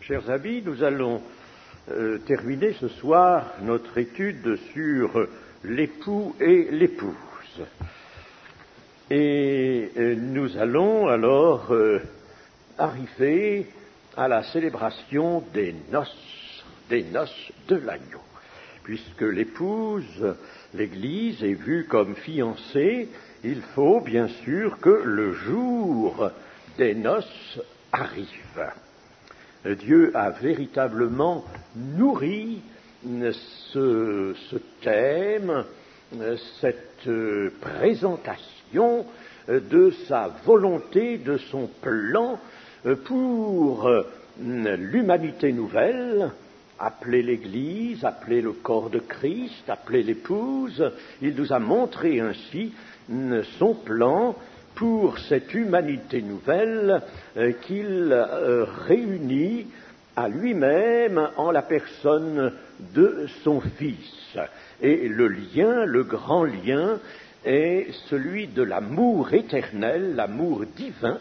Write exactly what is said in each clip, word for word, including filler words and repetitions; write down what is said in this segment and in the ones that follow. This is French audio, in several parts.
Chers amis, nous allons euh, terminer ce soir notre étude sur l'époux et l'épouse. Et euh, nous allons alors euh, arriver à la célébration des noces, des noces de l'agneau. Puisque l'épouse, l'Église, est vue comme fiancée, il faut bien sûr que le jour des noces arrive. Dieu a véritablement nourri ce, ce thème, cette présentation de sa volonté, de son plan pour l'humanité nouvelle, appelée l'Église, appelée le corps de Christ, appelée l'épouse. Il nous a montré ainsi son plan pour cette humanité nouvelle euh, qu'il euh, réunit à lui-même en la personne de son Fils. Et le lien, le grand lien, est celui de l'amour éternel, l'amour divin.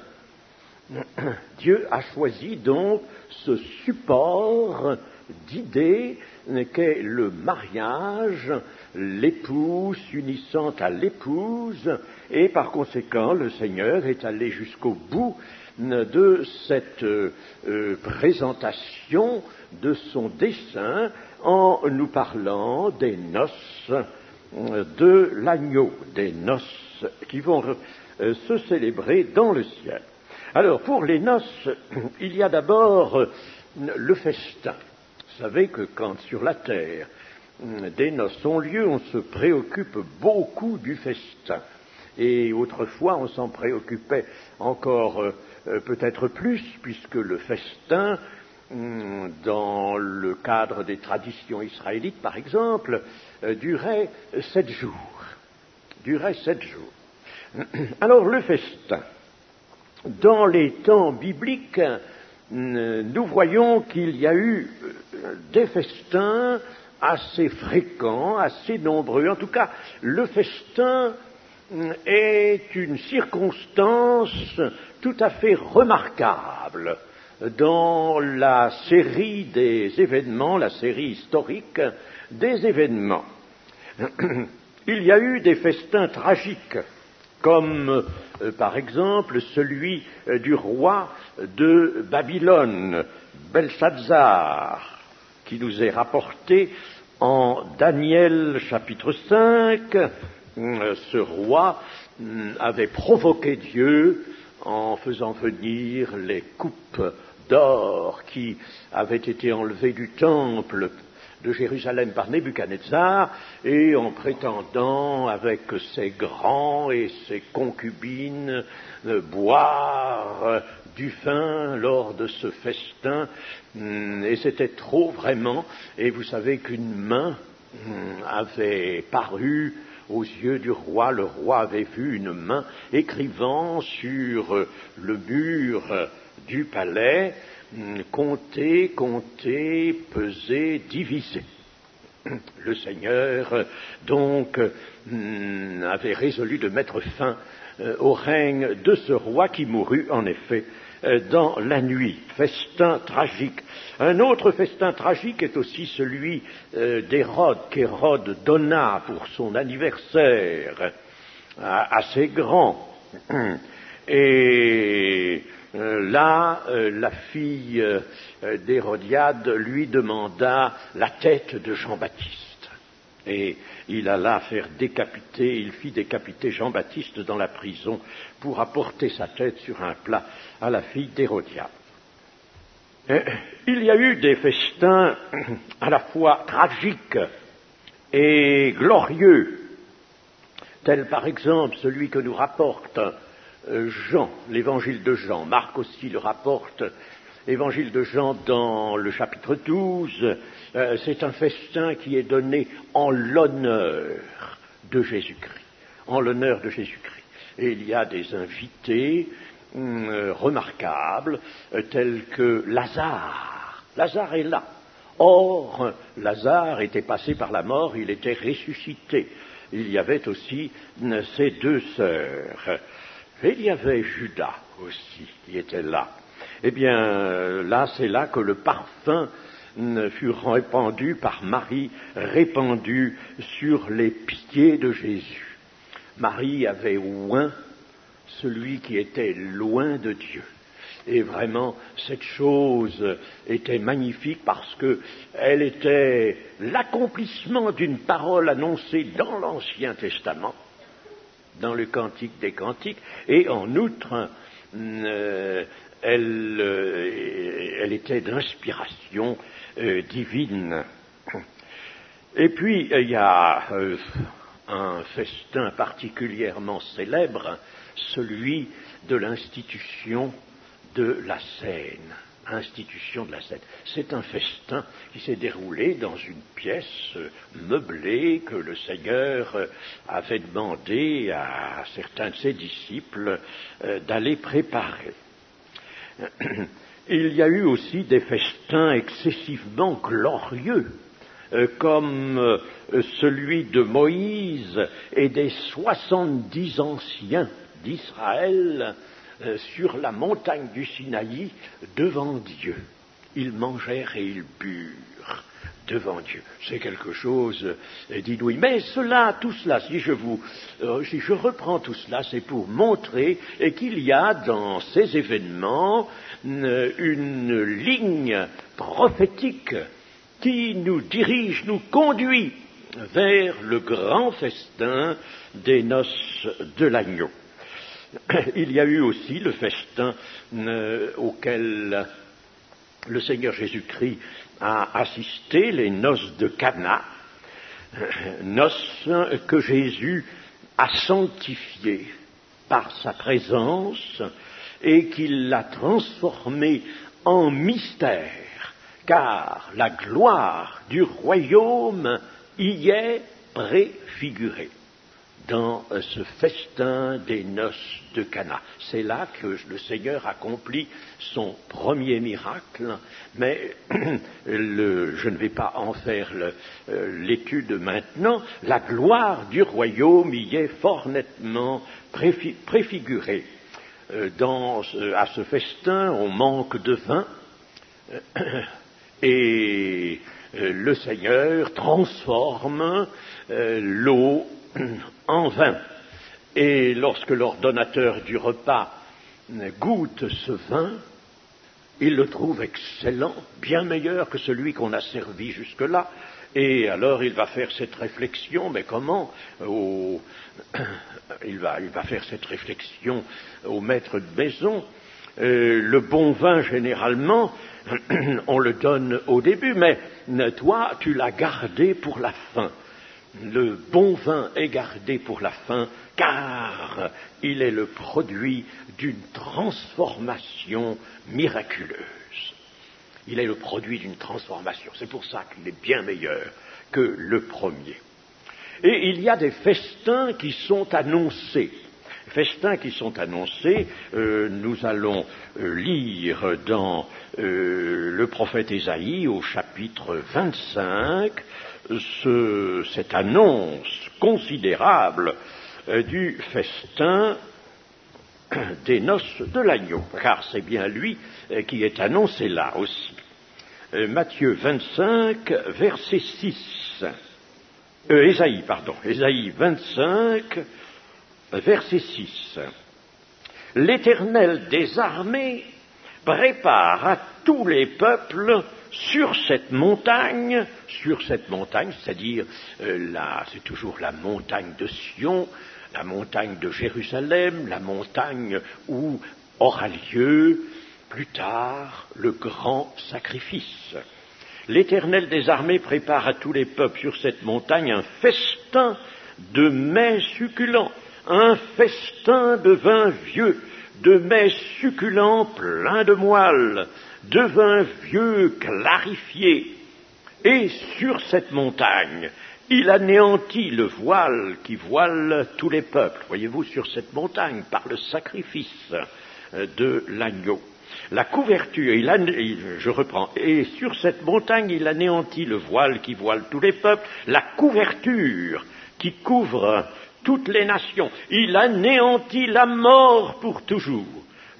Dieu a choisi donc ce support d'idées qu'est le mariage, l'époux s'unissant à l'épouse, et par conséquent le Seigneur est allé jusqu'au bout de cette euh, présentation de son dessein en nous parlant des noces de l'agneau, des noces qui vont euh, se célébrer dans le ciel. Alors pour les noces, il y a d'abord le festin. Vous savez que quand sur la terre des noces ont lieu, on se préoccupe beaucoup du festin. Et autrefois, on s'en préoccupait encore euh, peut-être plus, puisque le festin, dans le cadre des traditions israélites, par exemple, euh, durait sept jours. Durait sept jours. Alors, le festin, dans les temps bibliques, nous voyons qu'il y a eu des festins assez fréquents, assez nombreux. En tout cas, le festin est une circonstance tout à fait remarquable dans la série des événements, la série historique des événements. Il y a eu des festins tragiques, comme euh, par exemple celui euh, du roi de Babylone, Belshazzar, qui nous est rapporté en Daniel chapitre cinq. Euh, ce roi euh, avait provoqué Dieu en faisant venir les coupes d'or qui avaient été enlevées du temple de Jérusalem par Nebuchadnezzar, et en prétendant avec ses grands et ses concubines euh, boire euh, du vin lors de ce festin, hum, et c'était trop vraiment, et vous savez qu'une main hum, avait paru aux yeux du roi. Le roi avait vu une main écrivant sur euh, le mur euh, du palais: compter, compter, peser, diviser. Le Seigneur, donc, avait résolu de mettre fin au règne de ce roi qui mourut, en effet, dans la nuit. Festin tragique. Un autre festin tragique est aussi celui d'Hérode, qu'Hérode donna pour son anniversaire, assez grand. Et Euh, là, euh, la fille euh, d'Hérodiade lui demanda la tête de Jean-Baptiste. Et il alla faire décapiter, il fit décapiter Jean-Baptiste dans la prison pour apporter sa tête sur un plat à la fille d'Hérodiade. Euh, il y a eu des festins à la fois tragiques et glorieux, tels par exemple celui que nous rapporte Jean, l'évangile de Jean. Marc aussi le rapporte, évangile de Jean dans le chapitre douze. Euh, c'est un festin qui est donné en l'honneur de Jésus-Christ. En l'honneur de Jésus-Christ. Et il y a des invités euh, remarquables, euh, tels que Lazare. Lazare est là. Or, Lazare était passé par la mort, il était ressuscité. Il y avait aussi euh, ses deux sœurs. Et il y avait Judas aussi qui était là. Eh bien, là, c'est là que le parfum fut répandu par Marie, répandu sur les pieds de Jésus. Marie avait oint celui qui était loin de Dieu. Et vraiment, cette chose était magnifique parce qu'elle était l'accomplissement d'une parole annoncée dans l'Ancien Testament, dans le Cantique des Cantiques, et en outre, euh, elle, euh, elle était d'inspiration euh, divine. Et puis, il y a euh, un festin particulièrement célèbre, celui de l'institution de la scène, institution de la scène. C'est un festin qui s'est déroulé dans une pièce meublée que le Seigneur avait demandé à certains de ses disciples d'aller préparer. Il y a eu aussi des festins excessivement glorieux, comme celui de Moïse et des soixante-dix anciens d'Israël sur la montagne du Sinaï devant Dieu. Ils mangèrent et ils burent devant Dieu. C'est quelque chose d'inouï. Mais cela, tout cela, si je vous, euh, si je reprends tout cela, c'est pour montrer qu'il y a dans ces événements une, une ligne prophétique qui nous dirige, nous conduit vers le grand festin des noces de l'agneau. Il y a eu aussi le festin euh, auquel le Seigneur Jésus-Christ a assisté, les noces de Cana, euh, noces que Jésus a sanctifiées par sa présence et qu'il l'a transformées en mystère, car la gloire du royaume y est préfigurée dans ce festin des noces de Cana. C'est là que le Seigneur accomplit son premier miracle, mais le, je ne vais pas en faire le, euh, l'étude maintenant. La gloire du royaume y est fort nettement préfi, préfigurée. Euh, dans, euh, à ce festin, on manque de vin, euh, et euh, le Seigneur transforme euh, l'eau en vin. Et lorsque l'ordonnateur du repas goûte ce vin, il le trouve excellent, bien meilleur que celui qu'on a servi jusque-là. Et alors il va faire cette réflexion, mais comment au... il, va, il va faire cette réflexion au maître de maison. Euh, le bon vin, généralement, on le donne au début, mais toi, tu l'as gardé pour la fin. Le bon vin est gardé pour la fin, car il est le produit d'une transformation miraculeuse. Il est le produit d'une transformation. C'est pour ça qu'il est bien meilleur que le premier. Et il y a des festins qui sont annoncés. Festins qui sont annoncés, euh, nous allons euh, lire dans euh, le prophète Ésaïe au chapitre vingt-cinq, Ce, cette annonce considérable euh, du festin des noces de l'agneau, car c'est bien lui euh, qui est annoncé là aussi. Euh, Matthieu vingt-cinq, verset six. Euh, Ésaïe, pardon, Ésaïe vingt-cinq, verset six. L'Éternel des armées prépare à tous les peuples sur cette montagne, sur cette montagne, c'est-à-dire, euh, la, c'est toujours la montagne de Sion, la montagne de Jérusalem, la montagne où aura lieu, plus tard, le grand sacrifice. L'Éternel des armées prépare à tous les peuples sur cette montagne un festin de mets succulents, un festin de vin vieux, de mets succulents pleins de moelle, de vin vieux clarifié. Et sur cette montagne, il anéantit le voile qui voile tous les peuples. Voyez-vous, sur cette montagne, par le sacrifice de l'agneau. La couverture, il an... je reprends, et sur cette montagne, il anéantit le voile qui voile tous les peuples, la couverture qui couvre toutes les nations. Il anéantit la mort pour toujours.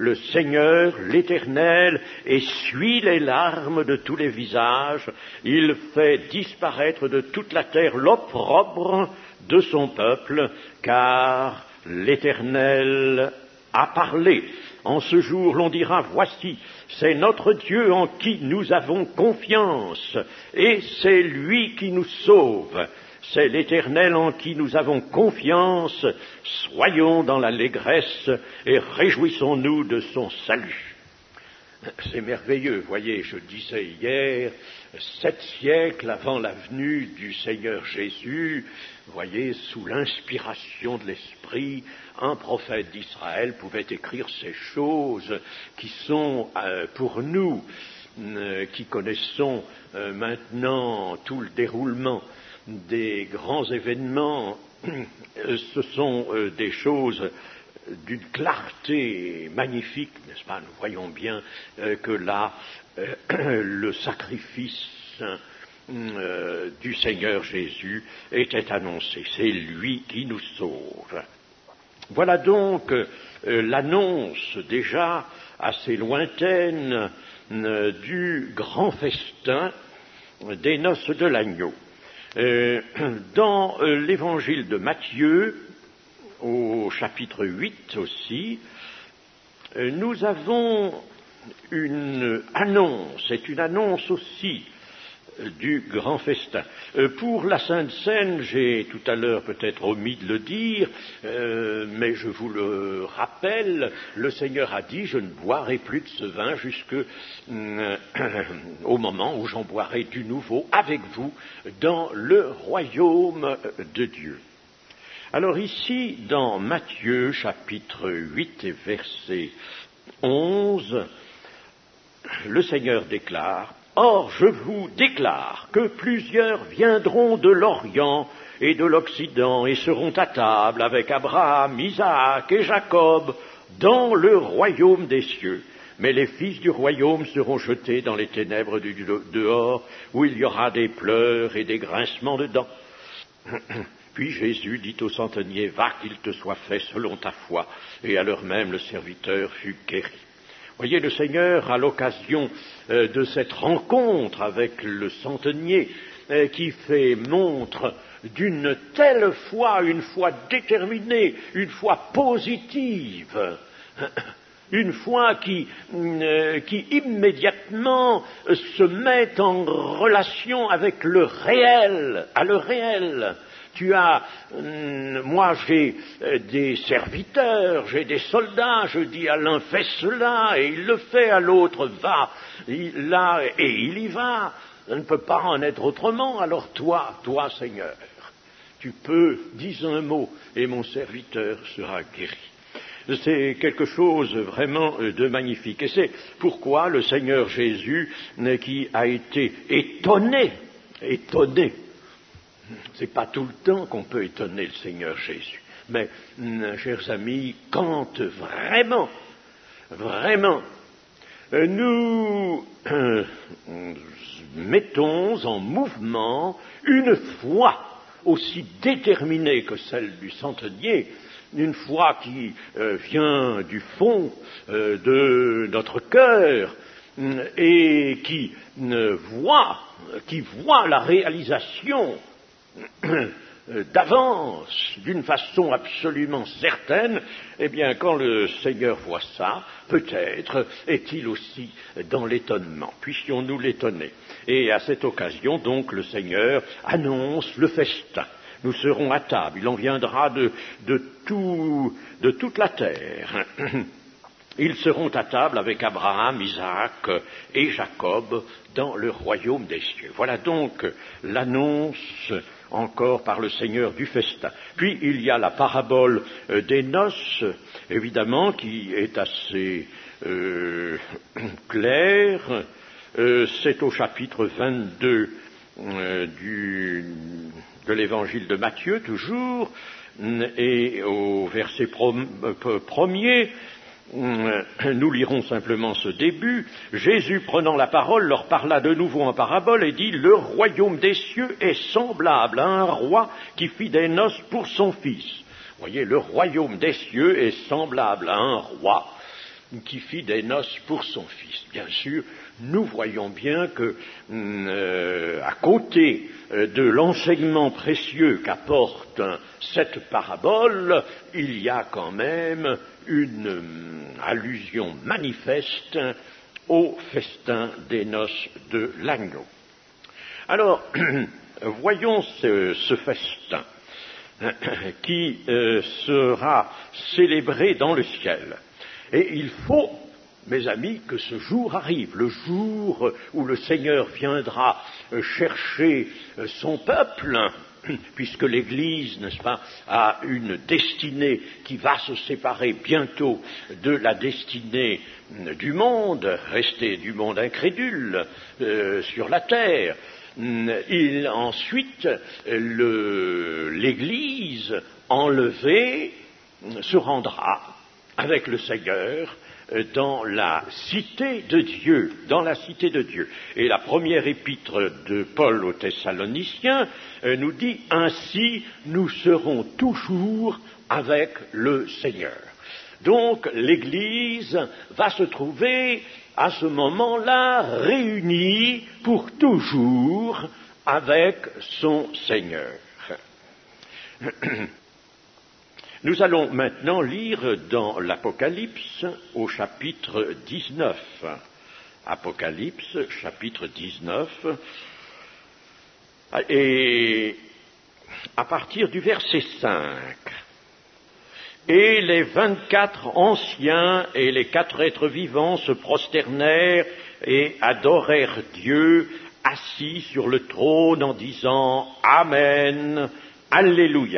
le Seigneur, l'Éternel, essuie les larmes de tous les visages. Il fait disparaître de toute la terre l'opprobre de son peuple, car l'Éternel a parlé. En ce jour, l'on dira, voici, c'est notre Dieu en qui nous avons confiance, et c'est lui qui nous sauve. C'est l'Éternel en qui nous avons confiance. Soyons dans l'allégresse et réjouissons-nous de son salut. C'est merveilleux, voyez, je disais hier, sept siècles avant la venue du Seigneur Jésus, voyez, sous l'inspiration de l'Esprit, un prophète d'Israël pouvait écrire ces choses qui sont euh, pour nous, euh, qui connaissons euh, maintenant tout le déroulement des grands événements, euh, ce sont euh, des choses d'une clarté magnifique, n'est-ce pas? Nous voyons bien euh, que là, euh, le sacrifice euh, du Seigneur Jésus était annoncé. C'est lui qui nous sauve. Voilà donc euh, l'annonce déjà assez lointaine euh, du grand festin des noces de l'agneau. Euh, dans euh, l'évangile de Matthieu, au chapitre huit aussi, euh, nous avons une annonce, c'est une annonce aussi euh, du grand festin. Euh, pour la Sainte Seine, j'ai tout à l'heure peut-être omis de le dire, euh, mais je vous le rappelle, le Seigneur a dit, je ne boirai plus de ce vin jusque euh, au moment où j'en boirai du nouveau avec vous dans le royaume de Dieu. Alors ici, dans Matthieu, chapitre huit et verset onze, le Seigneur déclare, « Or, je vous déclare que plusieurs viendront de l'Orient et de l'Occident et seront à table avec Abraham, Isaac et Jacob dans le royaume des cieux. Mais les fils du royaume seront jetés dans les ténèbres du dehors, où il y aura des pleurs et des grincements de dents. » Puis Jésus dit au centenier, « Va, qu'il te soit fait selon ta foi. » Et à l'heure même, le serviteur fut guéri. Voyez, le Seigneur, à l'occasion euh, de cette rencontre avec le centenier, euh, qui fait montre d'une telle foi, une foi déterminée, une foi positive, une foi qui, euh, qui immédiatement euh, se met en relation avec le réel, à le réel. Tu as, euh, moi j'ai euh, des serviteurs, j'ai des soldats, je dis à l'un fais cela, et il le fait, à l'autre va il, là, et il y va. Ça ne peut pas en être autrement, alors toi, toi Seigneur, tu peux, dis un mot, et mon serviteur sera guéri. C'est quelque chose vraiment de magnifique. Et c'est pourquoi le Seigneur Jésus, qui a été étonné, étonné, c'est pas tout le temps qu'on peut étonner le Seigneur Jésus. Mais, chers amis, quand vraiment, vraiment, nous euh, mettons en mouvement une foi aussi déterminée que celle du centenier, une foi qui euh, vient du fond euh, de notre cœur euh, et qui euh, voit, qui voit la réalisation d'avance, d'une façon absolument certaine, eh bien, quand le Seigneur voit ça, peut-être est-il aussi dans l'étonnement. Puissions-nous l'étonner. Et à cette occasion, donc, le Seigneur annonce le festin. Nous serons à table. Il en viendra de, de, tout, de toute la terre. Ils seront à table avec Abraham, Isaac et Jacob dans le royaume des cieux. Voilà donc l'annonce encore par le Seigneur du festin. Puis il y a la parabole euh, des noces, évidemment, qui est assez euh, claire. Euh, c'est au chapitre vingt-deux euh, du, de l'évangile de Matthieu, toujours, et au verset prom, euh, premier, nous lirons simplement ce début. Jésus, prenant la parole, leur parla de nouveau en parabole et dit, « Le royaume des cieux est semblable à un roi qui fit des noces pour son fils. » Vous voyez, le royaume des cieux est semblable à un roi qui fit des noces pour son fils. Bien sûr, nous voyons bien que, euh, à côté de l'enseignement précieux qu'apporte cette parabole, il y a quand même une euh, allusion manifeste au festin des noces de l'agneau. Alors, voyons ce, ce festin qui euh, sera célébré dans le ciel. Et il faut, mes amis, que ce jour arrive, le jour où le Seigneur viendra chercher son peuple, puisque l'Église, n'est-ce pas, a une destinée qui va se séparer bientôt de la destinée du monde, restée du monde incrédule euh, sur la terre. Il, ensuite, le, l'Église enlevée se rendra avec le Seigneur dans la cité de Dieu, dans la cité de Dieu. Et la première épître de Paul aux Thessaloniciens nous dit « Ainsi nous serons toujours avec le Seigneur ». Donc l'Église va se trouver à ce moment-là réunie pour toujours avec son Seigneur. Nous allons maintenant lire dans l'Apocalypse au chapitre dix-neuf. Apocalypse, chapitre dix-neuf, et à partir du verset cinq. Et les vingt-quatre anciens et les quatre êtres vivants se prosternèrent et adorèrent Dieu assis sur le trône en disant « Amen, Alléluia ».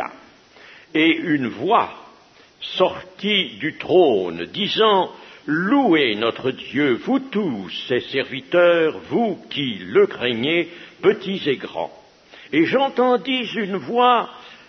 Et une voix sortit du trône, disant « Louez notre Dieu, vous tous ses serviteurs, vous qui le craignez, petits et grands. » Et j'entendis une voix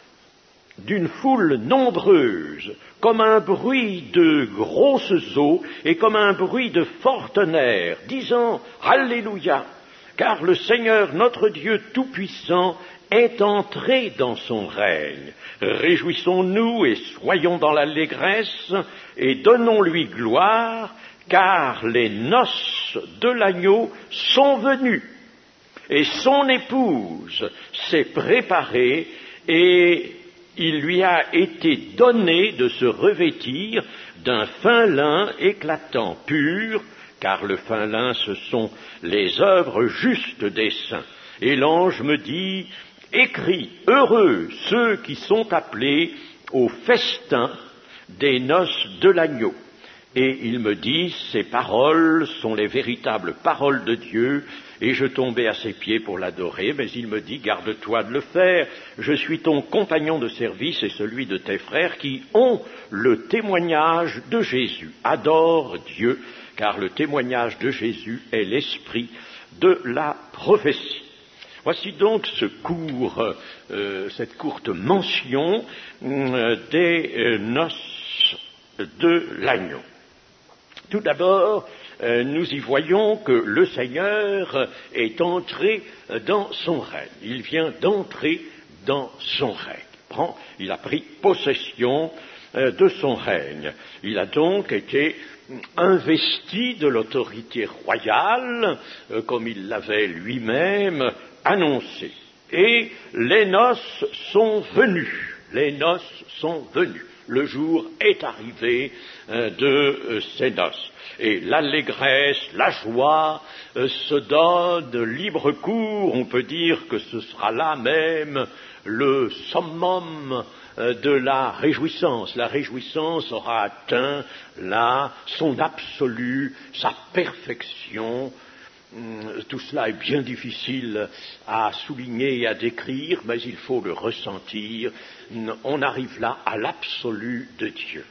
d'une foule nombreuse, comme un bruit de grosses eaux et comme un bruit de fort tonnerre, disant « Alléluia » car le Seigneur notre Dieu Tout-Puissant est entré dans son règne. Réjouissons-nous et soyons dans l'allégresse et donnons-lui gloire, car les noces de l'agneau sont venues et son épouse s'est préparée et il lui a été donné de se revêtir d'un fin lin éclatant, pur, car le fin lin ce sont les œuvres justes des saints. Et l'ange me dit, écris, heureux ceux qui sont appelés au festin des noces de l'agneau. Et il me dit, ces paroles sont les véritables paroles de Dieu, et je tombai à ses pieds pour l'adorer, mais il me dit, garde-toi de le faire, je suis ton compagnon de service et celui de tes frères qui ont le témoignage de Jésus. Adore Dieu, car le témoignage de Jésus est l'esprit de la prophétie. Voici donc ce court, euh, cette courte mention euh, des euh, noces de l'agneau. Tout d'abord, euh, nous y voyons que le Seigneur est entré dans son règne. Il vient d'entrer dans son règne. Prend, il a pris possession euh, de son règne. Il a donc été investi de l'autorité royale, euh, comme il l'avait lui-même annoncé. Et les noces sont venues. Les noces sont venues. Le jour est arrivé euh, de euh, ces noces. Et l'allégresse, la joie euh, se donne libre cours. On peut dire que ce sera là même le summum euh, de la réjouissance. La réjouissance aura atteint là son absolu, sa perfection. Tout cela est bien difficile à souligner et à décrire, mais il faut le ressentir. On arrive là à l'absolu de Dieu.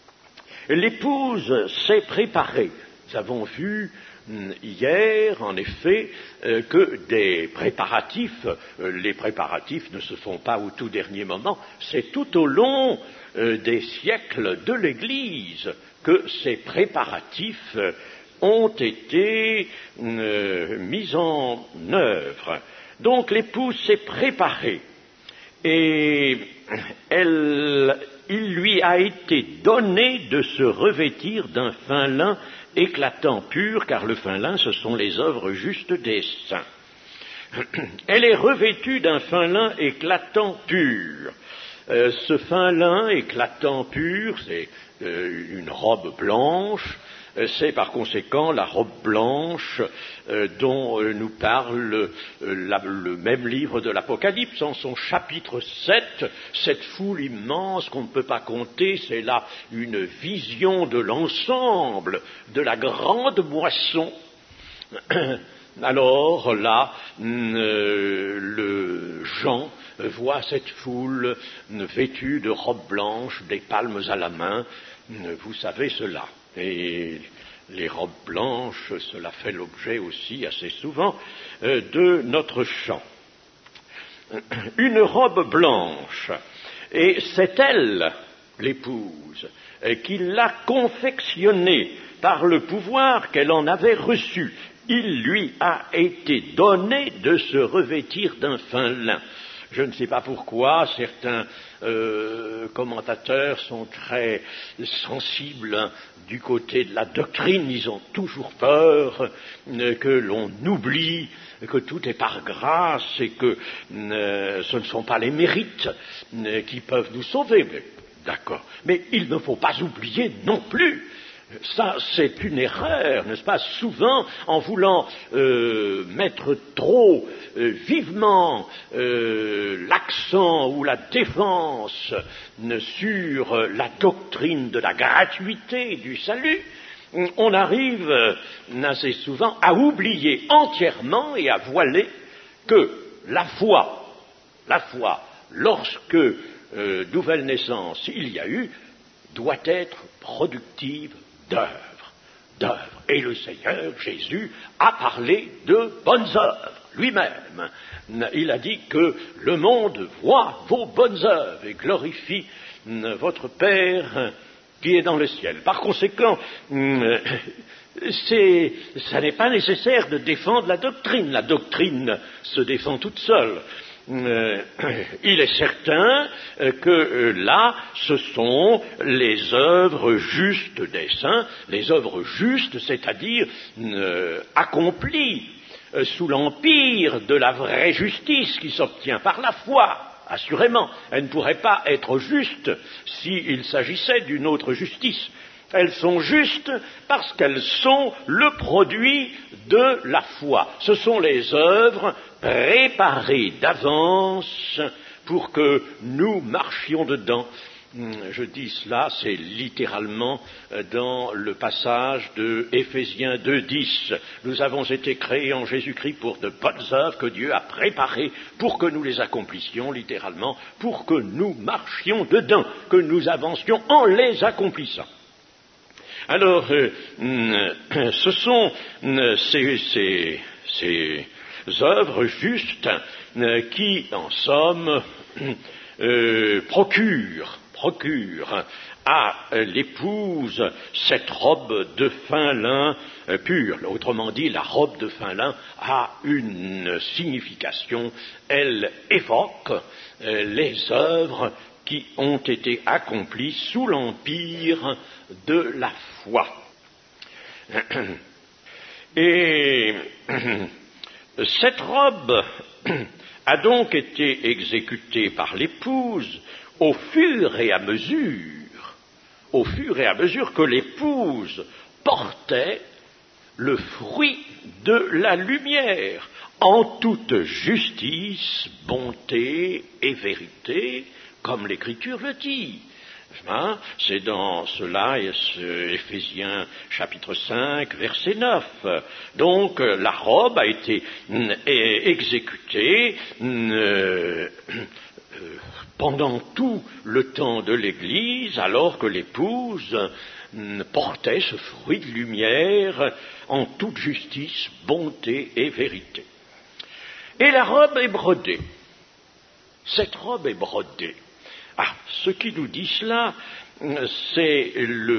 L'épouse s'est préparée. Nous avons vu hier, en effet, que des préparatifs, les préparatifs ne se font pas au tout dernier moment, c'est tout au long des siècles de l'Église que ces préparatifs ont été euh, mis en œuvre. Donc l'épouse s'est préparée et elle, il lui a été donné de se revêtir d'un fin lin éclatant pur, car le fin lin, ce sont les œuvres justes des saints. Elle est revêtue d'un fin lin éclatant pur. Euh, ce fin lin éclatant pur, c'est euh, une robe blanche. C'est par conséquent la robe blanche euh, dont euh, nous parle euh, la, le même livre de l'Apocalypse en son chapitre sept, cette foule immense qu'on ne peut pas compter, c'est là une vision de l'ensemble, de la grande moisson. Alors là, euh, le Jean voit cette foule vêtue de robes blanches, des palmes à la main, vous savez cela. Et les robes blanches, cela fait l'objet aussi assez souvent euh, de notre chant. Une robe blanche, et c'est elle, l'épouse, euh, qui l'a confectionnée par le pouvoir qu'elle en avait reçu. Il lui a été donné de se revêtir d'un fin lin. Je ne sais pas pourquoi certains euh, commentateurs sont très sensibles hein, du côté de la doctrine. Ils ont toujours peur euh, que l'on oublie que tout est par grâce et que euh, ce ne sont pas les mérites euh, qui peuvent nous sauver. Mais, d'accord. Mais il ne faut pas oublier non plus. Ça, c'est une erreur, n'est-ce pas? Souvent, en voulant euh, mettre trop euh, vivement euh, l'accent ou la défense euh, sur euh, la doctrine de la gratuité du salut, on arrive euh, assez souvent à oublier entièrement et à voiler que la foi, la foi, lorsque euh, nouvelle naissance il y a eu, doit être productive d'œuvres, d'œuvres. Et le Seigneur Jésus a parlé de bonnes œuvres lui-même. Il a dit que le monde voit vos bonnes œuvres et glorifie votre Père qui est dans le ciel. Par conséquent, c'est, ça n'est pas nécessaire de défendre la doctrine. La doctrine se défend toute seule. Euh, il est certain que euh, là, ce sont les œuvres justes des saints, les œuvres justes, c'est-à-dire euh, accomplies euh, sous l'empire de la vraie justice qui s'obtient par la foi. Assurément, elles ne pourraient pas être justes s'il s'agissait d'une autre justice. Elles sont justes parce qu'elles sont le produit de la foi. Ce sont les œuvres préparées d'avance pour que nous marchions dedans. Je dis cela, c'est littéralement dans le passage de Éphésiens deux dix. Nous avons été créés en Jésus-Christ pour de bonnes œuvres que Dieu a préparées pour que nous les accomplissions, littéralement, pour que nous marchions dedans, que nous avancions en les accomplissant. Alors, euh, euh, ce sont euh, ces, ces, ces œuvres justes euh, qui, en somme, euh, procurent, procurent à euh, l'épouse cette robe de fin lin euh, pur. Autrement dit, la robe de fin lin a une signification. Elle évoque euh, les œuvres qui ont été accomplies sous l'empire de la foi. Et cette robe a donc été exécutée par l'épouse au fur et à mesure, au fur et à mesure que l'épouse portait le fruit de la lumière en toute justice, bonté et vérité, comme l'Écriture le dit. Hein, c'est dans cela, Éphésiens chapitre cinq, verset neuf. Donc, la robe a été euh, exécutée euh, euh, pendant tout le temps de l'Église, alors que l'épouse euh, portait ce fruit de lumière en toute justice, bonté et vérité. Et la robe est brodée. Cette robe est brodée. Ah, ce qui nous dit cela, c'est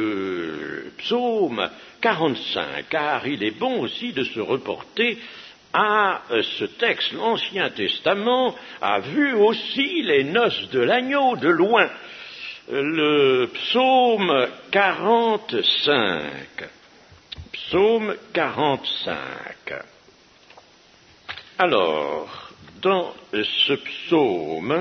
le psaume quarante-cinq, car il est bon aussi de se reporter à ce texte, l'Ancien Testament a vu aussi les noces de l'agneau de loin. Le psaume quarante-cinq. Psaume quarante-cinq. Alors, dans ce psaume,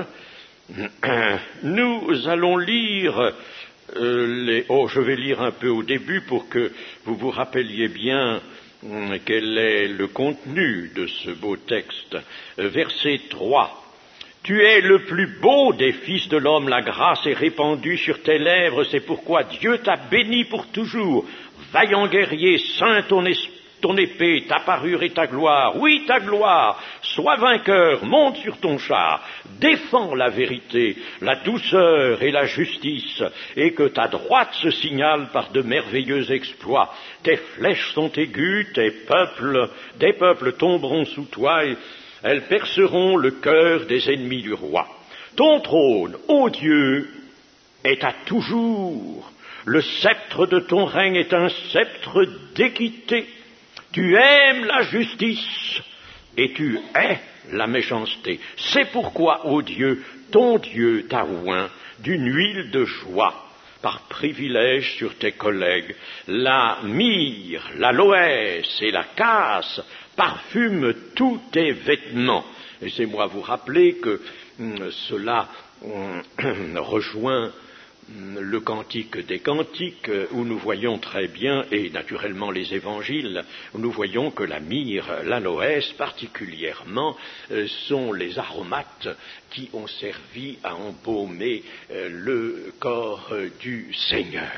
nous allons lire euh, les... Oh, je vais lire un peu au début pour que vous vous rappeliez bien euh, quel est le contenu de ce beau texte. Euh, verset trois. Tu es le plus beau des fils de l'homme, la grâce est répandue sur tes lèvres, c'est pourquoi Dieu t'a béni pour toujours. Vaillant guerrier, saint ton, es- ton épée, ta parure et ta gloire, oui ta gloire, sois vainqueur, monte sur ton char, défends la vérité, la douceur et la justice, et que ta droite se signale par de merveilleux exploits. Tes flèches sont aiguës, tes peuples, des peuples tomberont sous toi, et elles perceront le cœur des ennemis du roi. Ton trône, ô Dieu, est à toujours. Le sceptre de ton règne est un sceptre d'équité. Tu aimes la justice et tu hais la méchanceté. C'est pourquoi, ô Dieu, ton Dieu t'a oint d'une huile de joie par privilège sur tes collègues. La myrrhe, l'aloès et la casse parfument tous tes vêtements. Laissez-moi vous rappeler que hum, cela hum, rejoint le Cantique des Cantiques, où nous voyons très bien, et naturellement les évangiles, où nous voyons que la myrrhe, l'aloès particulièrement, euh, sont les aromates qui ont servi à embaumer euh, le corps euh, du Seigneur.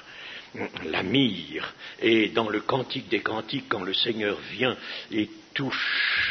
La myrrhe, et dans le Cantique des Cantiques, quand le Seigneur vient et touche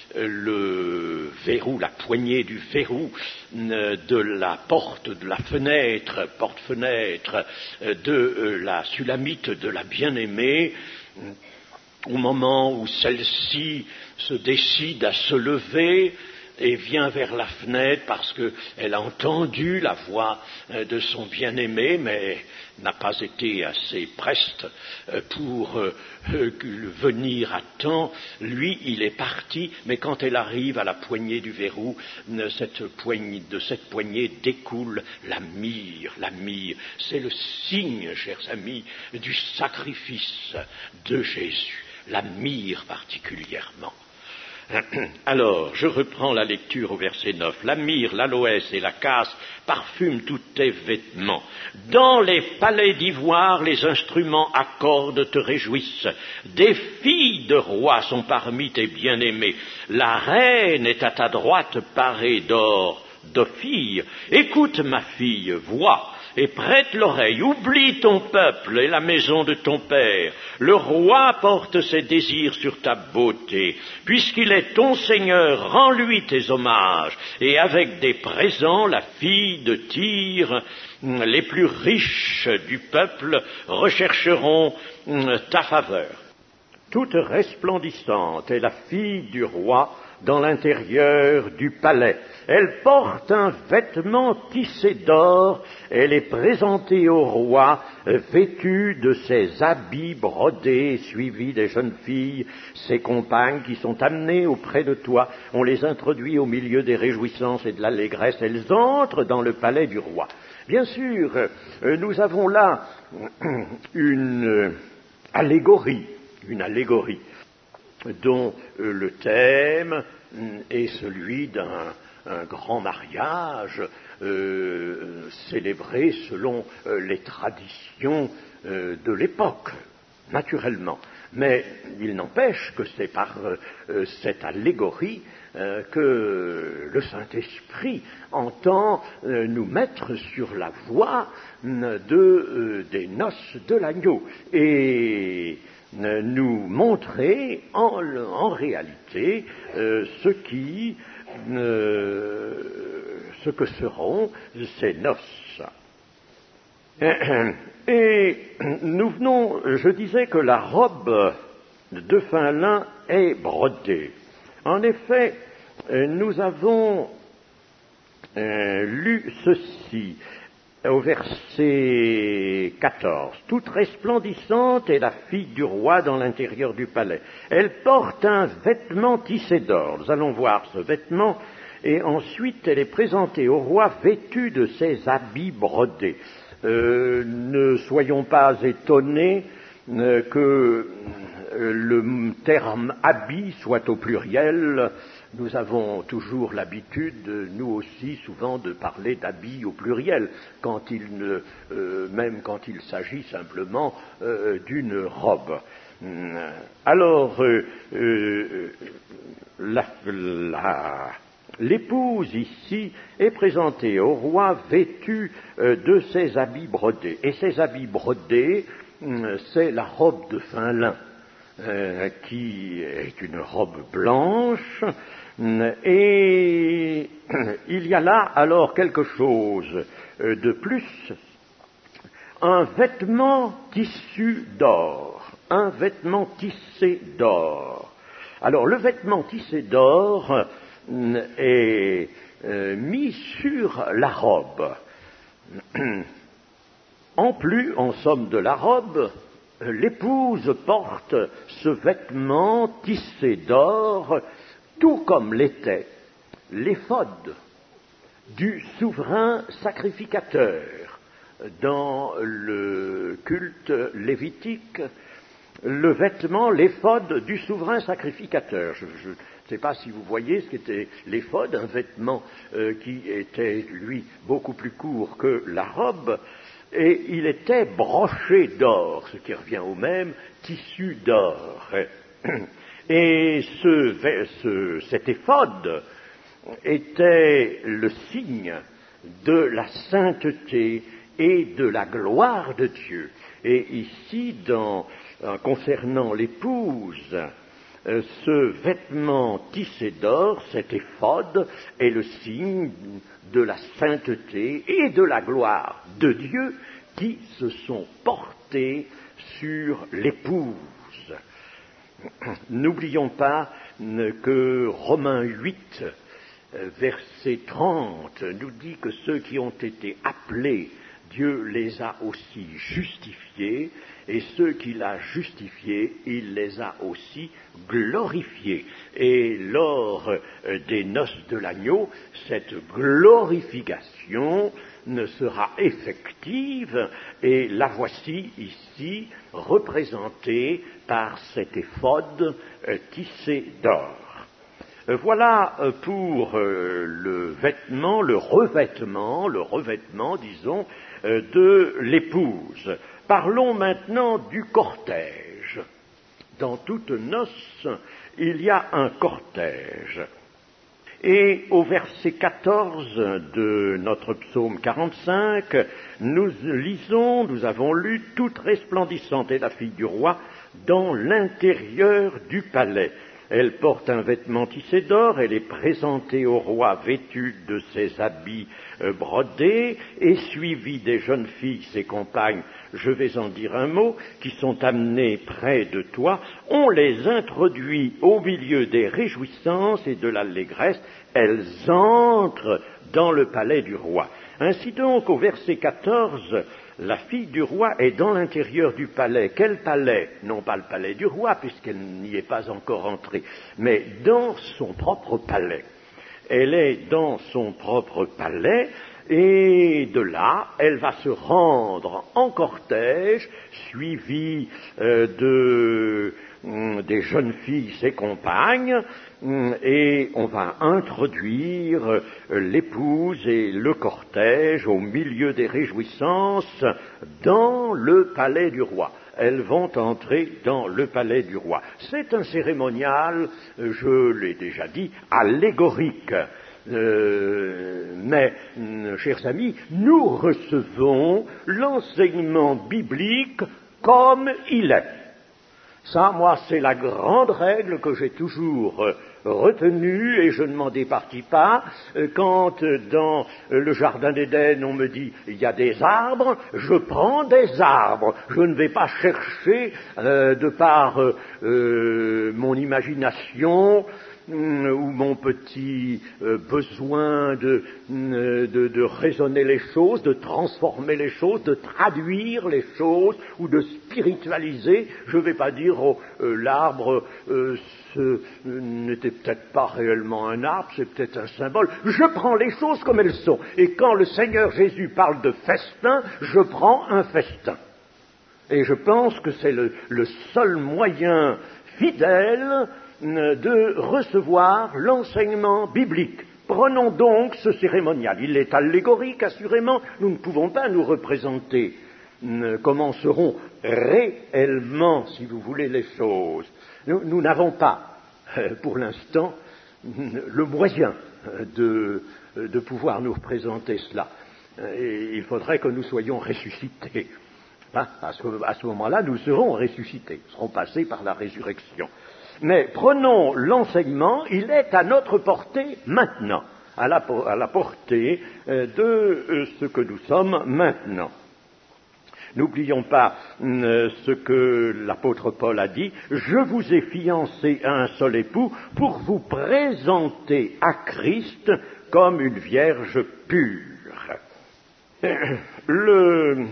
le verrou, la poignée du verrou de la porte, de la fenêtre, porte-fenêtre de la Sulamite, de la bien-aimée, au moment où celle-ci se décide à se lever et vient vers la fenêtre parce qu'elle a entendu la voix de son bien-aimé, mais n'a pas été assez preste pour venir à temps. Lui, il est parti, mais quand elle arrive à la poignée du verrou, cette poignée, de cette poignée découle la myrrhe. La myrrhe, c'est le signe, chers amis, du sacrifice de Jésus. La myrrhe particulièrement. Alors, je reprends la lecture au verset neuf. La myrrhe, l'aloès et la casse parfument tous tes vêtements. Dans les palais d'ivoire, les instruments à cordes te réjouissent. Des filles de rois sont parmi tes bien-aimés. La reine est à ta droite parée d'or, d'ophir. Écoute, ma fille, vois et prête l'oreille, oublie ton peuple et la maison de ton père. Le roi porte ses désirs sur ta beauté. Puisqu'il est ton Seigneur, rends-lui tes hommages, et avec des présents, la fille de Tyr, les plus riches du peuple rechercheront ta faveur. Toute resplendissante est la fille du roi dans l'intérieur du palais. Elle porte un vêtement tissé d'or, elle est présentée au roi, vêtue de ses habits brodés, suivie des jeunes filles, ses compagnes qui sont amenées auprès de toi. On les introduit au milieu des réjouissances et de l'allégresse. Elles entrent dans le palais du roi. Bien sûr, nous avons là une allégorie, une allégorie dont le thème est celui d'un un grand mariage euh, célébré selon euh, les traditions euh, de l'époque, naturellement. Mais il n'empêche que c'est par euh, cette allégorie euh, que le Saint-Esprit entend euh, nous mettre sur la voie euh, de, euh, des noces de l'agneau et euh, nous montrer en, en réalité euh, ce qui Euh, ce que seront ces noces. Et nous venons, je disais que la robe de fin lin est brodée. En effet, nous avons euh, lu ceci. au verset quatorze. « Toute resplendissante est la fille du roi dans l'intérieur du palais. Elle porte un vêtement tissé d'or. » Nous allons voir ce vêtement. Et ensuite, elle est présentée au roi vêtue de ses habits brodés. Euh, ne soyons pas étonnés euh, que euh, le terme habit soit au pluriel. Nous avons toujours l'habitude, nous aussi, souvent, de parler d'habits au pluriel, quand il ne, euh, même quand il s'agit simplement euh, d'une robe. Alors, euh, euh, la, la, l'épouse ici est présentée au roi vêtue euh, de ses habits brodés. Et ces habits brodés, euh, c'est la robe de fin lin, euh, qui est une robe blanche. Et il y a là alors quelque chose de plus, un vêtement tissu d'or, un vêtement tissé d'or. Alors le vêtement tissé d'or est mis sur la robe. En plus, en somme de la robe, l'épouse porte ce vêtement tissé d'or, tout comme l'était l'éphod du souverain sacrificateur. Dans le culte lévitique, le vêtement, l'éphod du souverain sacrificateur. Je ne sais pas si vous voyez ce qu'était l'éphod, un vêtement euh, qui était, lui, beaucoup plus court que la robe, et il était broché d'or, ce qui revient au même, tissu d'or. Et ce, ce, cet éphod était le signe de la sainteté et de la gloire de Dieu. Et ici, dans, concernant l'épouse, ce vêtement tissé d'or, cet éphod, est le signe de la sainteté et de la gloire de Dieu qui se sont portés sur l'épouse. N'oublions pas que Romains huit, verset trente, nous dit que ceux qui ont été appelés, Dieu les a aussi justifiés, et ceux qu'il a justifiés, il les a aussi glorifiés. Et lors des noces de l'agneau, cette glorification ne sera effective, et la voici ici représentée par cet éphod euh, tissé d'or. Euh, voilà euh, pour euh, le vêtement, le revêtement, le revêtement, disons, euh, de l'épouse. Parlons maintenant du cortège. Dans toute noce, il y a un cortège. Et au verset quatorze de notre psaume quarante-cinq, nous lisons, nous avons lu, « Toute resplendissante est la fille du roi dans l'intérieur du palais. Elle porte un vêtement tissé d'or, elle est présentée au roi vêtue de ses habits euh, brodés, et suivie des jeunes filles, ses compagnes, je vais en dire un mot, qui sont amenées près de toi, on les introduit au milieu des réjouissances et de l'allégresse, elles entrent dans le palais du roi. » Ainsi donc, au verset quatorze, la fille du roi est dans l'intérieur du palais. Quel palais? Non pas le palais du roi, puisqu'elle n'y est pas encore entrée, mais dans son propre palais. Elle est dans son propre palais, et de là, elle va se rendre en cortège, suivie euh, de, euh, des jeunes filles, ses compagnes, euh, et on va introduire euh, l'épouse et le cortège au milieu des réjouissances dans le palais du roi. Elles vont entrer dans le palais du roi. C'est un cérémonial, je l'ai déjà dit, allégorique. Euh, mais, euh, chers amis, nous recevons l'enseignement biblique comme il est. Ça, moi, c'est la grande règle que j'ai toujours euh, retenue, et je ne m'en départis pas. Euh, quand euh, dans euh, le jardin d'Éden, on me dit il y a des arbres, je prends des arbres. Je ne vais pas chercher, euh, de par euh, euh, mon imagination, ou mon petit euh, besoin de, de, de raisonner les choses, de transformer les choses, de traduire les choses ou de spiritualiser. Je ne vais pas dire oh, euh, l'arbre euh, ce, euh, n'était peut-être pas réellement un arbre, c'est peut-être un symbole. Je prends les choses comme elles sont. Et quand le Seigneur Jésus parle de festin, je prends un festin. Et je pense que c'est le, le seul moyen fidèle de recevoir l'enseignement biblique. Prenons donc ce cérémonial. Il est allégorique, assurément. Nous ne pouvons pas nous représenter comment seront réellement, si vous voulez, les choses. Nous, nous n'avons pas, pour l'instant, le moyen de, de pouvoir nous représenter cela. Et il faudrait que nous soyons ressuscités. Hein, à ce, à ce moment-là, nous serons ressuscités, nous serons passés par la résurrection. Mais prenons l'enseignement, il est à notre portée maintenant, à la, à la portée de ce que nous sommes maintenant. N'oublions pas euh, ce que l'apôtre Paul a dit, « Je vous ai fiancé à un seul époux pour vous présenter à Christ comme une vierge pure. » Le...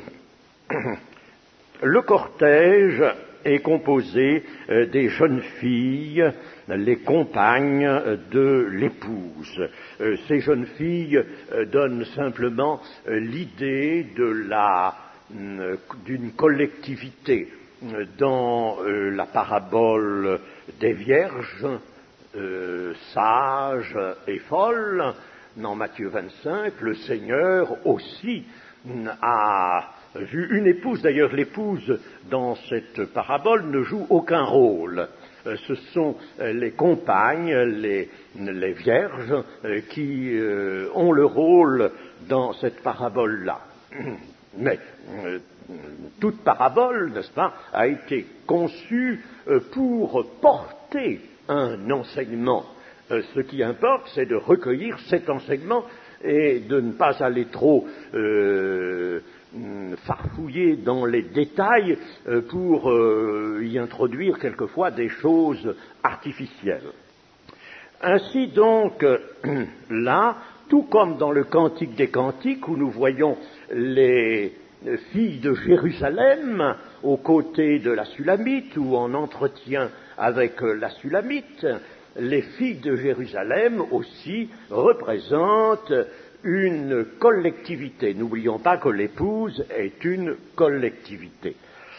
Le cortège est composé euh, des jeunes filles, les compagnes de l'épouse. Euh, ces jeunes filles euh, donnent simplement euh, l'idée de la, euh, d'une collectivité. Dans euh, la parabole des vierges, euh, sages et folles, dans Matthieu vingt-cinq, le Seigneur aussi a vu une épouse. D'ailleurs, l'épouse dans cette parabole ne joue aucun rôle. Ce sont les compagnes, les, les vierges, qui ont le rôle dans cette parabole-là. Mais euh, toute parabole, n'est-ce pas, a été conçue pour porter un enseignement. Ce qui importe, c'est de recueillir cet enseignement et de ne pas aller trop euh, farfouiller dans les détails euh, pour euh, y introduire quelquefois des choses artificielles. Ainsi donc, euh, là, tout comme dans le Cantique des Cantiques, où nous voyons les filles de Jérusalem aux côtés de la Sulamite, ou en entretien avec la Sulamite, les filles de Jérusalem aussi représentent une collectivité. N'oublions pas que l'épouse est une collectivité.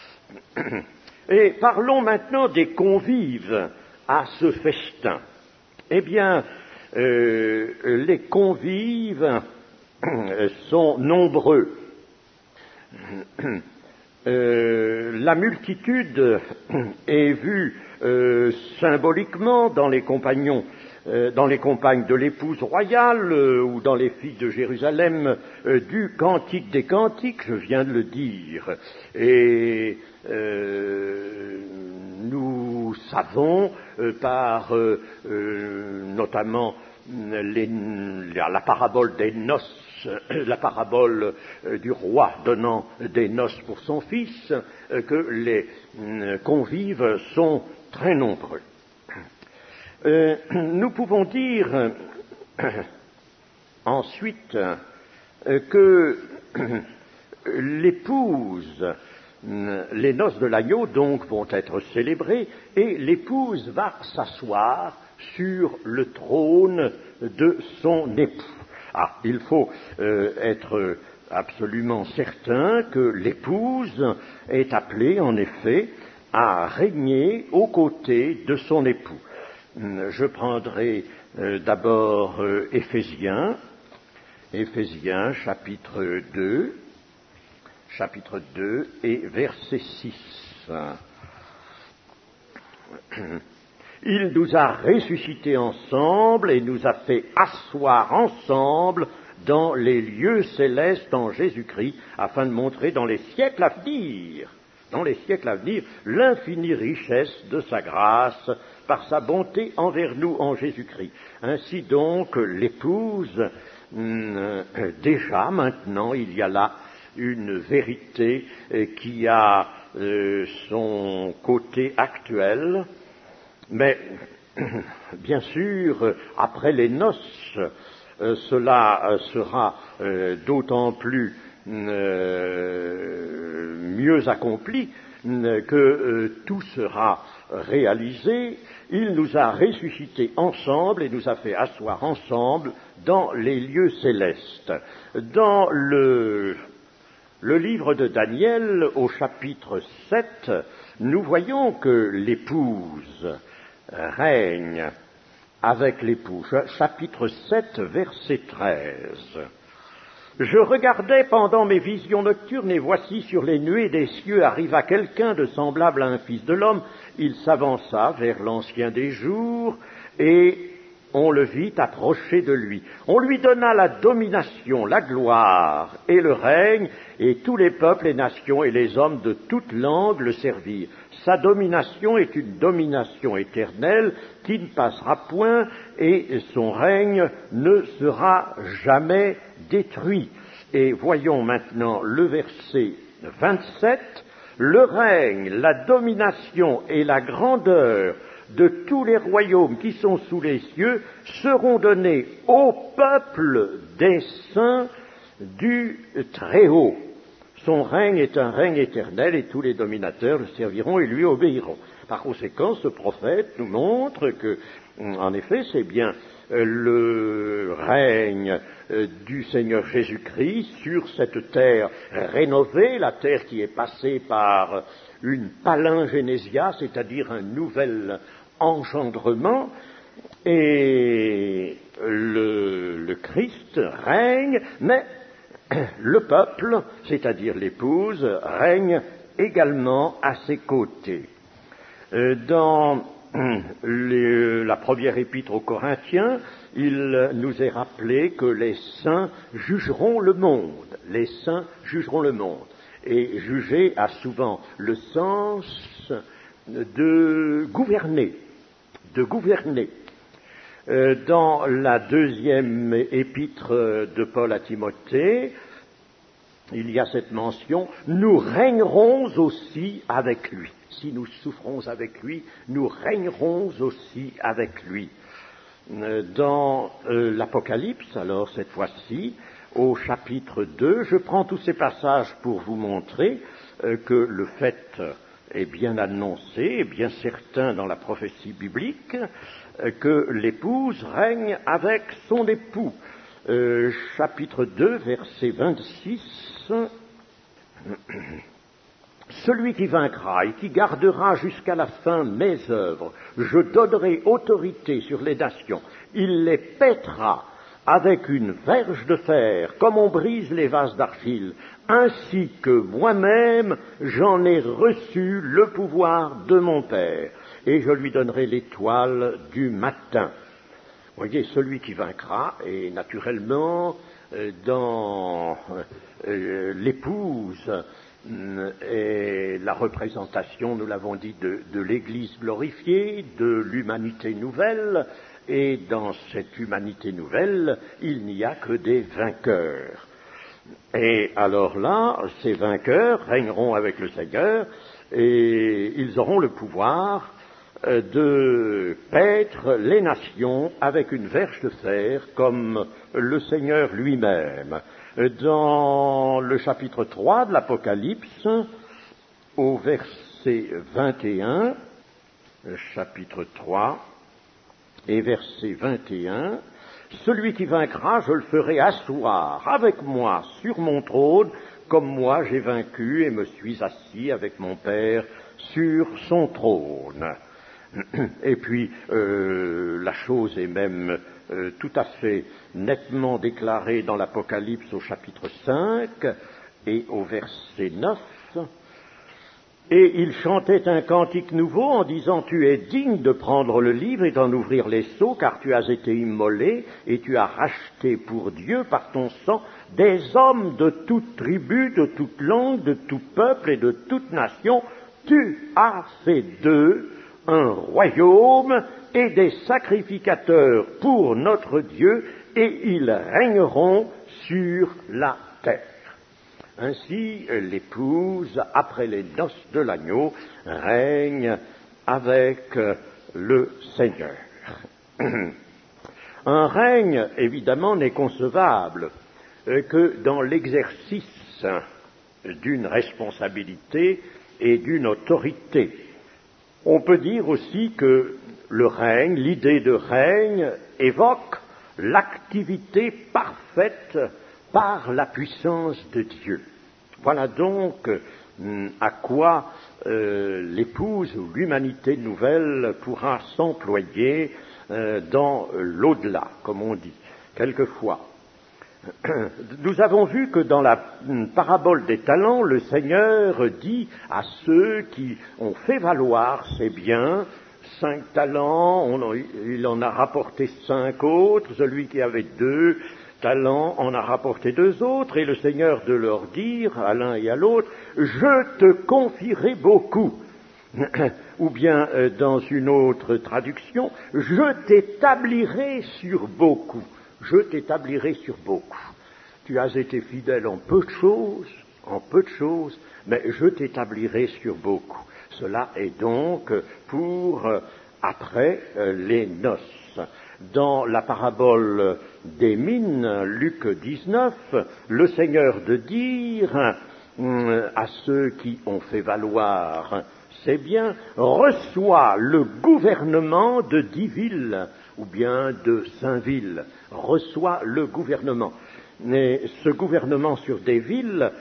Et parlons maintenant des convives à ce festin. Eh bien, euh, les convives sont nombreux. Euh, la multitude est vue euh, symboliquement dans les compagnons, euh, dans les compagnes de l'épouse royale euh, ou dans les filles de Jérusalem euh, du Cantique des Cantiques, je viens de le dire. Et euh, nous savons euh, par euh, euh, notamment les, la, la parabole des noces, la parabole euh, du roi donnant des noces pour son fils, euh, que les euh, convives sont très nombreux. Euh, nous pouvons dire euh, ensuite euh, que euh, l'épouse, euh, les noces de l'agneau donc vont être célébrées et l'épouse va s'asseoir sur le trône de son époux. Ah, il faut euh, être absolument certain que l'épouse est appelée, en effet, à régner aux côtés de son époux. Je prendrai euh, d'abord euh, Éphésiens, Éphésiens chapitre deux, chapitre deux et verset six. Il nous a ressuscités ensemble et nous a fait asseoir ensemble dans les lieux célestes en Jésus-Christ, afin de montrer dans les siècles à venir, dans les siècles à venir, l'infinie richesse de sa grâce par sa bonté envers nous en Jésus-Christ. Ainsi donc, l'épouse, hum, déjà maintenant, il y a là une vérité euh, qui a euh, son côté actuel. Mais bien sûr, après les noces, euh, cela euh, sera euh, d'autant plus euh, mieux accompli euh, que euh, tout sera réalisé. Il nous a ressuscités ensemble et nous a fait asseoir ensemble dans les lieux célestes. Dans le, le livre de Daniel, au chapitre sept, nous voyons que l'épouse règne avec l'époux. Chapitre sept, verset treize. Je regardais pendant mes visions nocturnes, et voici sur les nuées des cieux arriva quelqu'un de semblable à un fils de l'homme. Il s'avança vers l'ancien des jours, et on le vit approcher de lui. On lui donna la domination, la gloire et le règne, et tous les peuples, les nations et les hommes de toute langue le servirent. Sa domination est une domination éternelle qui ne passera point, et son règne ne sera jamais détruit. Et voyons maintenant le verset vingt-sept. Le règne, la domination et la grandeur de tous les royaumes qui sont sous les cieux seront donnés au peuple des saints du Très-Haut. Son règne est un règne éternel et tous les dominateurs le serviront et lui obéiront. Par conséquent, ce prophète nous montre que, en effet, c'est bien le règne du Seigneur Jésus-Christ sur cette terre rénovée, la terre qui est passée par une palingénésia, c'est-à-dire un nouvel engendrement, et le, le Christ règne, mais le peuple, c'est-à-dire l'épouse, règne également à ses côtés. Dans les, la première épître aux Corinthiens, il nous est rappelé que les saints jugeront le monde. Les saints jugeront le monde. Et juger a souvent le sens de gouverner, de gouverner. Dans la deuxième épître de Paul à Timothée, il y a cette mention, nous régnerons aussi avec lui. Si nous souffrons avec lui, nous régnerons aussi avec lui. Dans euh, l'Apocalypse, alors cette fois-ci, au chapitre deux, je prends tous ces passages pour vous montrer euh, que le fait est bien annoncé, et bien certain dans la prophétie biblique, euh, que l'épouse règne avec son époux. Euh, chapitre deux, verset vingt-six. Celui qui vaincra et qui gardera jusqu'à la fin mes œuvres, je donnerai autorité sur les nations. Il les pètera avec une verge de fer, comme on brise les vases d'argile, ainsi que moi-même j'en ai reçu le pouvoir de mon Père, et je lui donnerai l'étoile du matin. Vous voyez, celui qui vaincra, et naturellement, dans euh, l'épouse, et la représentation, nous l'avons dit, de, de l'Église glorifiée, de l'humanité nouvelle, et dans cette humanité nouvelle, il n'y a que des vainqueurs. Et alors là, ces vainqueurs régneront avec le Seigneur, et ils auront le pouvoir de paître les nations avec une verge de fer, comme le Seigneur lui-même. Dans le chapitre trois de l'Apocalypse, au verset vingt et un, chapitre trois et verset vingt et un, celui qui vaincra, je le ferai asseoir avec moi sur mon trône, comme moi j'ai vaincu et me suis assis avec mon Père sur son trône. Et puis, euh, la chose est même euh, tout à fait nettement déclarée dans l'Apocalypse au chapitre cinq et au verset neuf. Et il chantait un cantique nouveau en disant « Tu es digne de prendre le livre et d'en ouvrir les sceaux, car tu as été immolé et tu as racheté pour Dieu par ton sang des hommes de toute tribu, de toute langue, de tout peuple et de toute nation. Tu as fait d'eux un royaume et des sacrificateurs pour notre Dieu, et ils régneront sur la terre. » Ainsi, l'épouse, après les noces de l'agneau, règne avec le Seigneur. Un règne, évidemment, n'est concevable euh, que dans l'exercice d'une responsabilité et d'une autorité. On peut dire aussi que le règne, l'idée de règne, évoque l'activité parfaite par la puissance de Dieu. Voilà donc à quoi euh, l'épouse ou l'humanité nouvelle pourra s'employer euh, dans l'au-delà, comme on dit, quelquefois. Nous avons vu que dans la parabole des talents, le Seigneur dit à ceux qui ont fait valoir ses biens, cinq talents, on, il en a rapporté cinq autres, celui qui avait deux talents en a rapporté deux autres, et le Seigneur de leur dire à l'un et à l'autre, je te confierai beaucoup. Ou bien euh, dans une autre traduction, je t'établirai sur beaucoup. Je t'établirai sur beaucoup. Tu as été fidèle en peu de choses, en peu de choses, mais je t'établirai sur beaucoup. Cela est donc pour euh, après euh, les noces. Dans la parabole des mines, Luc dix-neuf, le Seigneur de dire euh, à ceux qui ont fait valoir ses biens, reçois le gouvernement de dix villes, ou bien de cinq villes, reçoit le gouvernement. Mais ce gouvernement sur des villes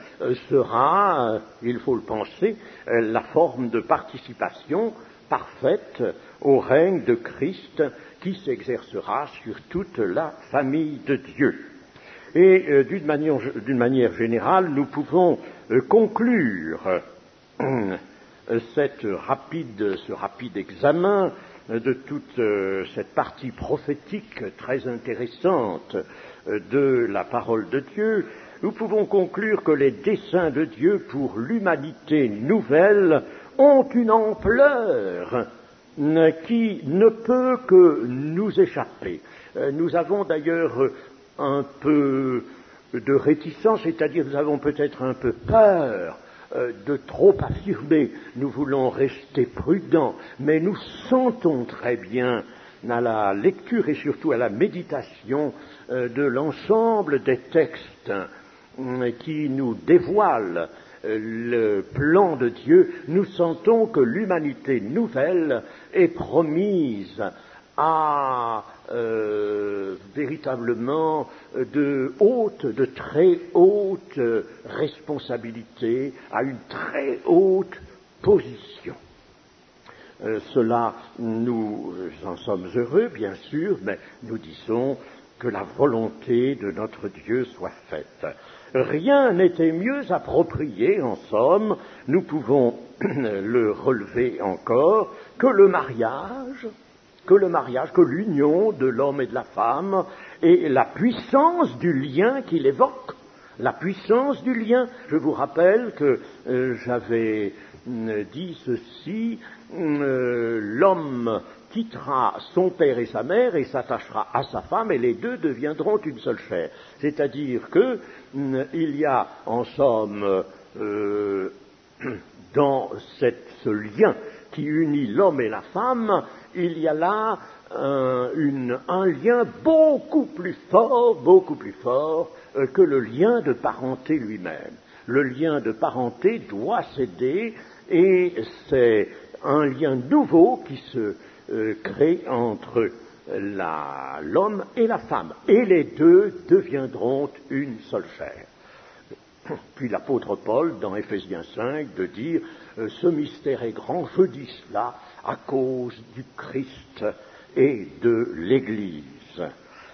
sera, il faut le penser, la forme de participation parfaite au règne de Christ qui s'exercera sur toute la famille de Dieu. Et euh, d'une manière, d'une manière générale, nous pouvons euh, conclure euh, cette rapide, ce rapide examen de toute euh, cette partie prophétique très intéressante euh, de la parole de Dieu. Nous pouvons conclure que les desseins de Dieu pour l'humanité nouvelle ont une ampleur euh, qui ne peut que nous échapper. Euh, nous avons d'ailleurs un peu de réticence, c'est-à-dire nous avons peut-être un peu peur de trop affirmer, nous voulons rester prudents, mais nous sentons très bien à la lecture et surtout à la méditation de l'ensemble des textes qui nous dévoilent le plan de Dieu, nous sentons que l'humanité nouvelle est promise à euh, véritablement de haute, de très haute responsabilité, à une très haute position. Euh, cela, nous en sommes heureux, bien sûr, mais nous disons que la volonté de notre Dieu soit faite. Rien n'était mieux approprié, en somme, nous pouvons le relever encore, que le mariage, que le mariage, que l'union de l'homme et de la femme, et la puissance du lien qu'il évoque, la puissance du lien. Je vous rappelle que euh, j'avais euh, dit ceci, euh, l'homme quittera son père et sa mère et s'attachera à sa femme, et les deux deviendront une seule chair. C'est-à-dire que euh, il y a en somme euh, dans cette, ce lien qui unit l'homme et la femme, il y a là un, une, un lien beaucoup plus fort, beaucoup plus fort euh, que le lien de parenté lui-même. Le lien de parenté doit céder et c'est un lien nouveau qui se euh, crée entre la, l'homme et la femme. Et les deux deviendront une seule chair. Puis l'apôtre Paul, dans Éphésiens cinq, de dire euh, « Ce mystère est grand, je dis cela à cause du Christ et de l'Église. »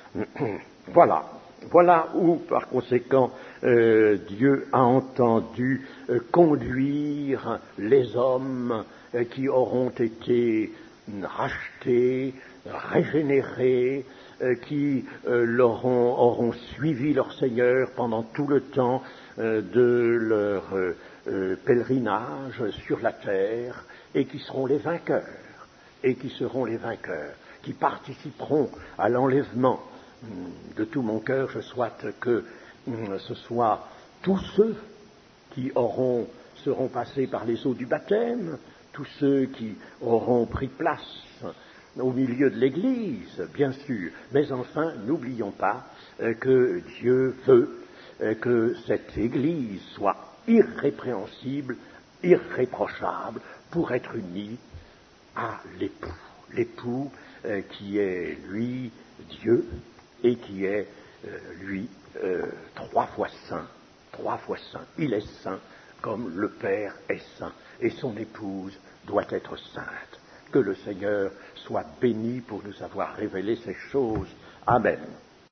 Voilà. Voilà où, par conséquent, euh, Dieu a entendu euh, conduire les hommes euh, qui auront été rachetés, régénérés, euh, qui euh, l'auront, auront suivi leur Seigneur pendant tout le temps euh, de leur euh, euh, pèlerinage sur la terre, et qui seront les vainqueurs, et qui seront les vainqueurs, qui participeront à l'enlèvement. De tout mon cœur, je souhaite que ce soit tous ceux qui auront, seront passés par les eaux du baptême, tous ceux qui auront pris place au milieu de l'Église, bien sûr, mais enfin, n'oublions pas euh, que Dieu veut euh, que cette Église soit irrépréhensible, irréprochable, pour être unie à l'époux. L'époux euh, qui est, lui, Dieu, et qui est, euh, lui, euh, trois fois saint. Trois fois saint. Il est saint comme le Père est saint. Et son épouse doit être sainte. Que le Seigneur soit béni pour nous avoir révélé ces choses. Amen.